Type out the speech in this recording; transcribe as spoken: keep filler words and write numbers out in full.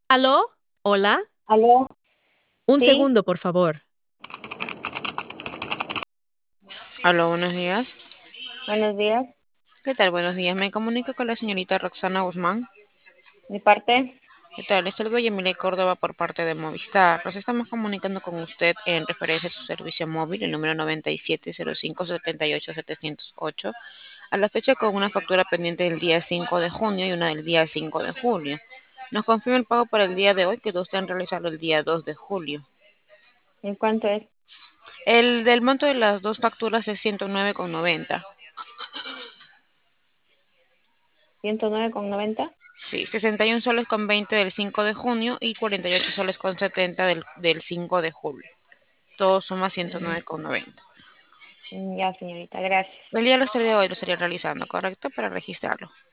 ¿Aló? Hola. ¿Aló? Un ¿Sí? segundo, por favor. Aló, buenos días. Buenos días. ¿Qué tal? Buenos días. Me comunico con la señorita Roxana Guzmán. ¿Mi parte? ¿Qué tal? Es el Yamile Córdoba por parte de Movistar. Nos estamos comunicando con usted en referencia a su servicio móvil, el número noventa y siete cero cinco setenta y ocho setecientos ocho, a la fecha con una factura pendiente del día cinco de junio y una del día cinco de julio. Nos confirma el pago para el día de hoy, que usted en realizarlo el día dos de julio. ¿En cuánto es? El del monto de las dos facturas es ciento nueve con noventa. ¿ciento nueve con noventa? Sí, sesenta y uno soles con veinte del cinco de junio y cuarenta y ocho soles con setenta del, del cinco de julio. Todo suma ciento Mm, nueve con noventa. mm, Ya, señorita, gracias. El día lo estaría hoy lo estaría realizando, ¿correcto? Para registrarlo.